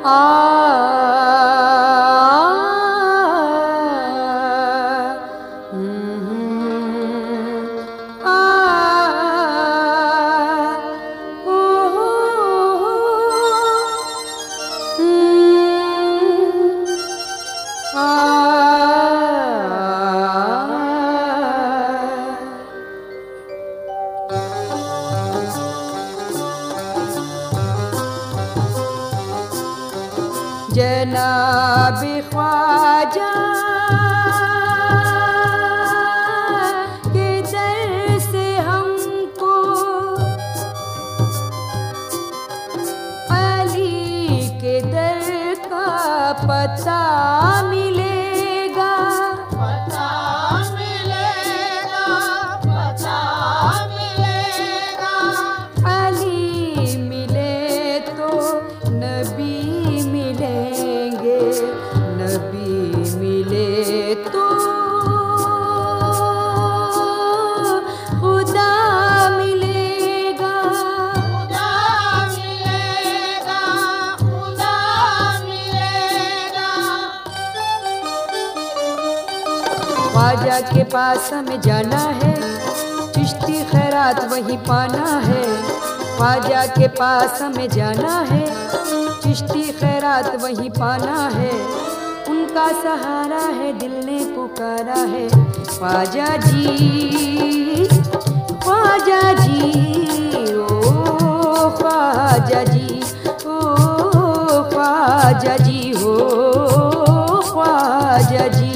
जनाब ख्वाजा के दर से हमको अली के दर का पता मिलेगा, पता मिलेगा, पता मिलेगा। अली मिले तो नबी मिलेंगे, नबी मिले तो खुदा मिलेगा, खुदा मिलेगा, खुदा मिलेगा। ख्वाजा के पास हमें जाना है, चिश्ती खैरात वहीं पाना है। ख्वाजा के पास हमें जाना है, चिश्ती खैरात वहीं पाना है। उनका सहारा है, दिल ने पुकारा है। ख्वाजा जी, ख्वाजा जी, ओ ख्वाजा जी, ओ ख्वाजा जी, हो ख्वाजा जी।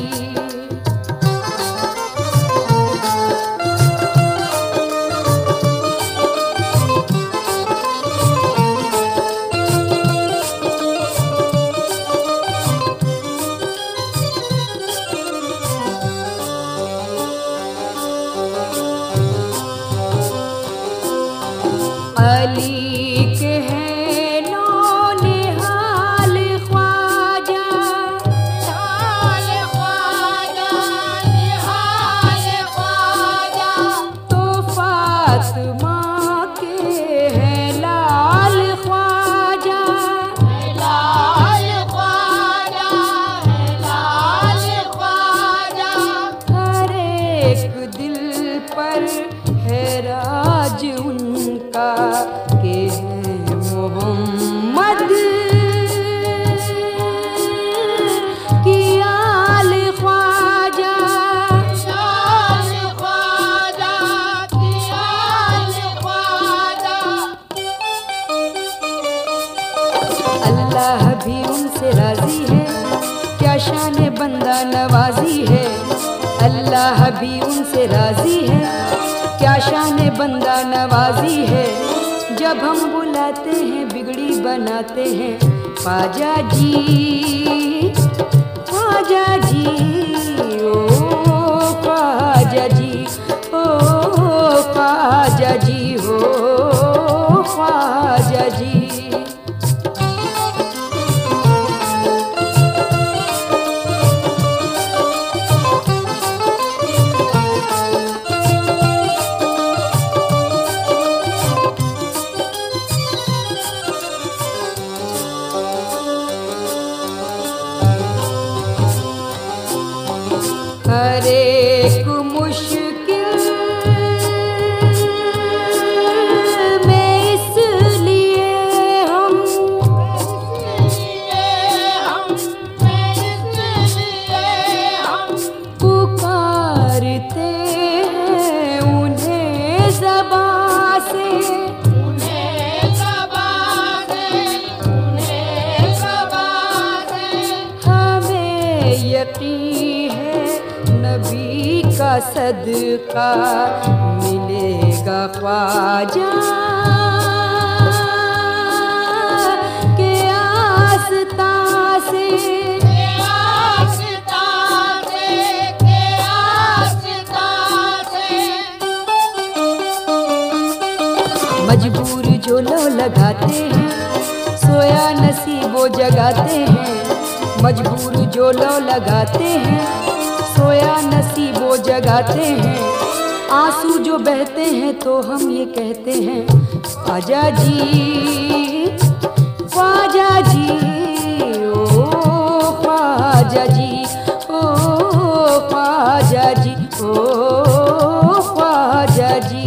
अली के हैं नौनिहाल ख्वाजा, निहाल ख्वाजा, निहाल ख्वाजा। तो फातिमा के हैं लाल ख्वाजा। लाल ख्वाजा, लाल ख्वाजा। हर एक दिल पर है राज उनका के हैं मोहम्मद की आल ख्वाजा। लाल ख्वाजा, लाल ख्वाजा। अल्लाह भी उनसे राजी है, क्या शान बंदा नवाजी है। अल्लाह भी उनसे राजी है, क्या शान बंदा नवाजी है। जब हम बुलाते हैं बिगड़ी बनाते हैं। ख्वाजा जी, ख्वाजा जी, ओ ख्वाजा जी, ओ ख्वाजा जी, हो ख्वाजा जी। हर एक मुश्किल में इसलिए हम पुकारते हैं उन्हें ज़बां से। हमें यकीन है नबी का सदका मिलेगा ख्वाजा के आस्था से। मजबूर जो लो लगाते हैं, सोया नसीबो जगाते हैं। मजबूर जो लो लगाते हैं, सोया नसीबो जगाते हैं। आंसू जो बहते हैं तो हम ये कहते हैं ख्वाजा जी, ख्वाजा जी, ख्वाजा जी, ओ ख्वाजा जी, ओ ख्वाजा जी।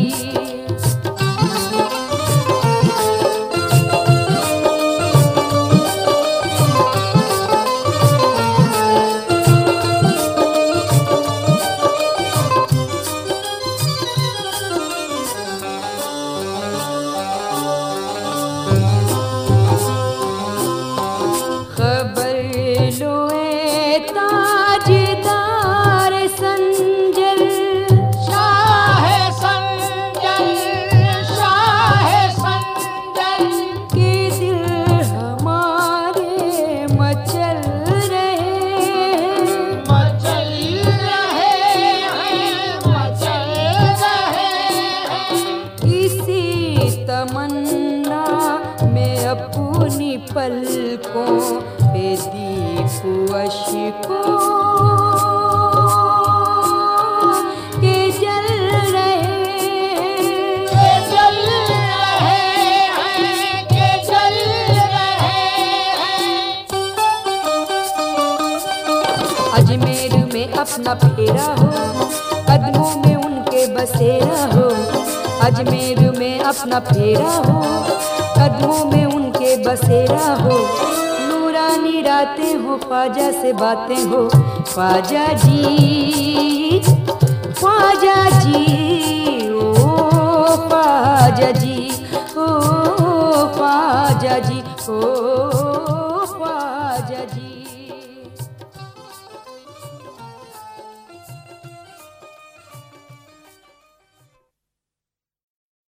पलकों पे दीप अश्कों के जल रहे हैं, के जल रहे हैं। अजमेर में अपना फेरा हो, कदमों में उनके बसेरा हो। अजमेर में अपना फेरा हो, कदमों में उनके बसेरा हो। नूरानी रातें हो, ख्वाजा से बातें हो। ख्वाजा जी, ख्वाजा जी, ओ ख्वाजा जी, ओ ख्वाजा जी, ओ